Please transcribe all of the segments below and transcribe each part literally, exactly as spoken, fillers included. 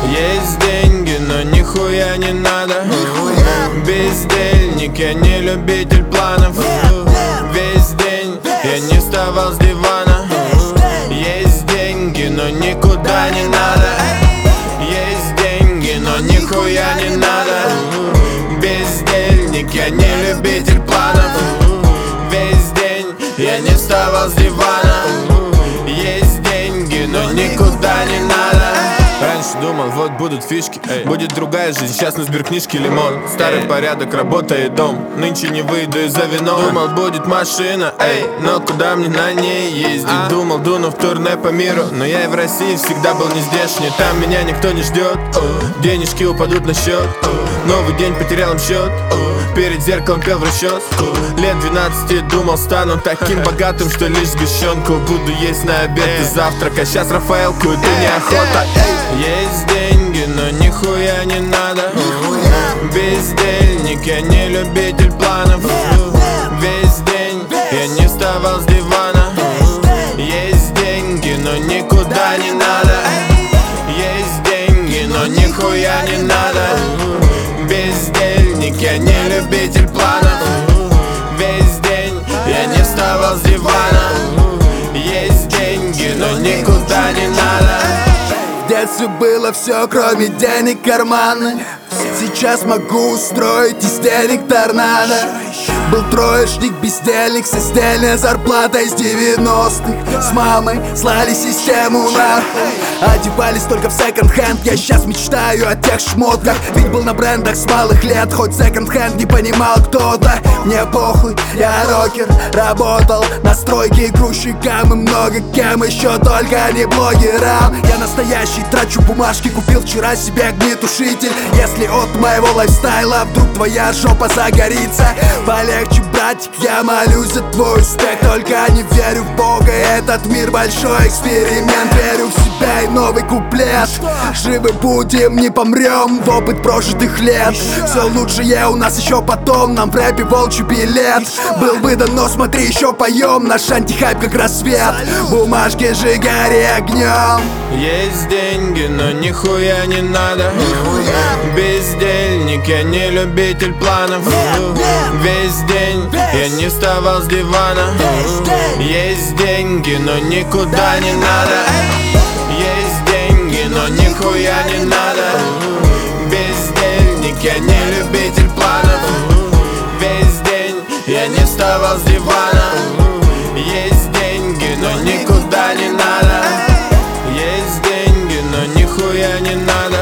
Есть деньги, но нихуя не надо. Бездельник, я не любитель планов. Весь день я не вставал с дивана. Есть деньги, но никуда не надо. Есть деньги, но нихуя не надо. Бездельник, я не любитель планов. Весь день я не вставал с дивана. Есть деньги, но никуда не надо. Раньше думал, вот будут фишки, эй. Будет другая жизнь, сейчас на сберкнижке лимон. Старый порядок, работа и дом. Нынче не выйду из-за вином. Думал, будет машина, эй, но куда мне на ней ездить? Думал, дуну в турне по миру, но я и в России всегда был не здешний. Там меня никто не ждет, денежки упадут на счет. Новый день, потерял им счет. Перед зеркалом пел в расчет. Лет двенадцати думал, стану таким богатым, что лишь сгущенку буду есть на обед и завтрак. А сейчас Рафаэлку, это неохота. Есть деньги, но нихуя не надо. Бездельник, я не любитель планов. Весь день я не вставал с дивана. Есть деньги, но никуда не надо. Есть деньги, но нихуя не надо. Бездельник, я не любитель планов. Весь день я не вставал с дивана. Есть деньги, но никуда не надо. В детстве было все, кроме денег, карманы. Сейчас могу устроить из денег торнадо. Был троечник, бездельник, со стельной зарплатой из девяностых. С мамой слали систему нахуй. Одевались только в секонд-хенд. Я сейчас мечтаю о тех шмотках. Ведь был на брендах с малых лет. Хоть секонд-хенд не понимал кто-то. Мне похуй, я рокер. Работал на стройке грузчикам. И много кем еще, только не блогерам. Я настоящий, трачу бумажки. Купил вчера себе огнетушитель. Если от моего лайфстайла вдруг твоя жопа загорится, полегче, братик, я молюсь за твой успех. Только не верю в Бога, этот мир большой эксперимент. Верю в себя и новый куплет. Живы будем, не помрем в опыт прожитых лет. Все лучшее у нас еще потом, нам в рэпе волчий билет. Был выдан, но смотри, еще поем. Наш антихайп как рассвет. Бумажки сжигали огнем. Есть деньги, но нихуя не надо. Бездельник, я не любитель планов. Весь день я не вставал с дивана. Есть деньги, но никуда не надо. Есть деньги, но нихуя не надо. Бездельник, я не любитель планов. Весь день я не вставал с дивана. Есть деньги, но никуда не надо. Есть деньги, но нихуя не надо.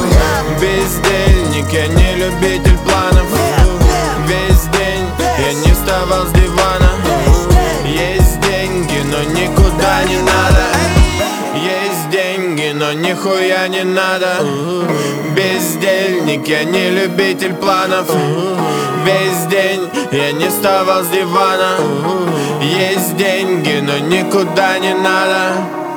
Бездельник, я не любитель планов. Весь день я не вставал с дивана. Есть деньги, но никуда не надо. Есть деньги, но нихуя не надо. Бездельник, я не любитель планов. Весь день я не вставал с дивана. Есть деньги, но никуда не надо.